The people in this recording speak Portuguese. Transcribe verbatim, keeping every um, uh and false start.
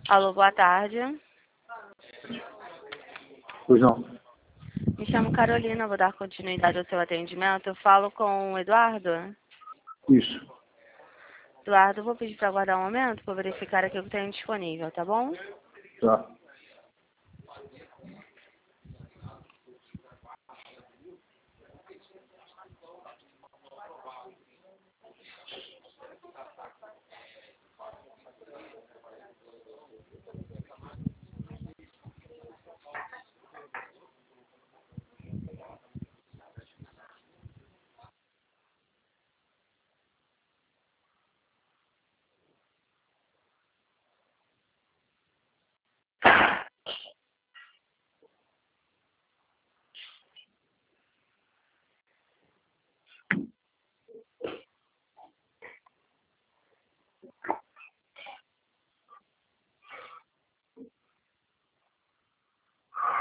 Alô, boa tarde. Pois não. Me chamo Carolina, vou dar continuidade ao seu atendimento. Eu falo com o Eduardo. Isso. Eduardo, vou pedir para aguardar um momento para verificar aquilo que tem disponível, tá bom? Tá.